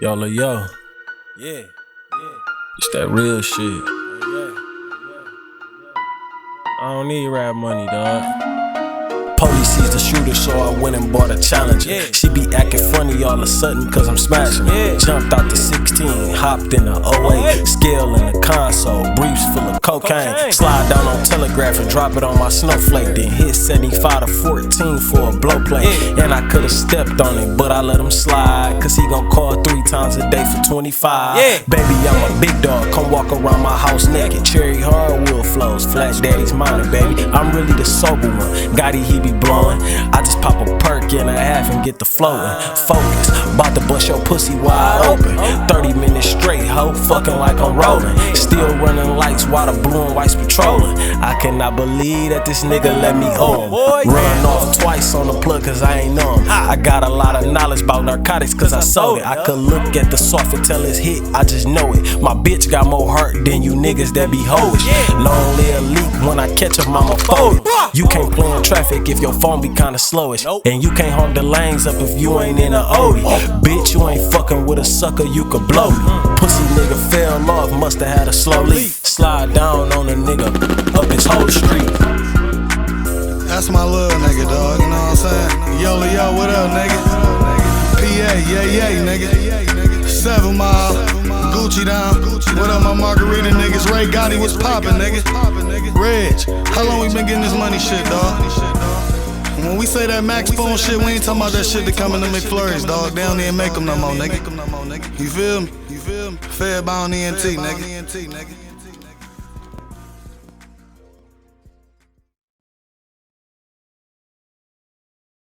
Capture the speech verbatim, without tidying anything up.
Yo, la yo. Yeah, yeah. It's that real shit. Yeah. I don't need rap money, dog. Police seized the shooter, so I went and bought a Challenger. Yeah. She be acting funny all of a sudden, cause I'm smashing her. Yeah. Jumped out the sixteen, hopped in the oh eight, scale in the console, briefs full of cocaine. cocaine. Slide down on Telegraph and drop it on my snowflake. Then hit seventy-five to fourteen for a blow play. Yeah. And I could've stepped on it, but I let him slide, cause he gon' call three times a day for twenty-five. Yeah. Baby, I'm a big dog, come walk around my house naked. Cherry hardwood flows, Flash Daddy's money, baby. I'm really the sober one, Gotti he be blowing. I just pop a perk in a half and get the floating. Focus, bout to bust your pussy wide open. thirty minutes straight, ho, fucking like I'm rolling. Still running lights while the blue and white's patrolling. I cannot believe that this nigga let me on. Run off twice on the plug cause I ain't know him. I got a lot of knowledge about narcotics cause I sold it. I could look at the soft and tell it's hit, I just know it. My bitch got more heart than you niggas that be hoes. Long live leak, when I catch him I'ma fold it. You can't play in traffic if your phone be kinda slowish. And you can't hold the lanes up if you ain't in a O D. Bitch, you ain't fucking with a sucker, you could blow me. Pussy nigga fell off, musta had a slow leak. Slide down on a nigga, up his whole street. That's my little nigga, dog, you know what I'm saying? Yo, yo, what up, nigga? P A, yeah, yeah, nigga. Seven Mile, Gucci down. What up, my margarita niggas? Ray Gotti, what's poppin', nigga? Reg, how long we been getting this money shit, dog? When we say that Max Spoon shit, we ain't talking about that shit that come in the McFlurries, dog. They don't even make them no more, nigga. You feel me? You feel me? Fed by on E N T, nigga.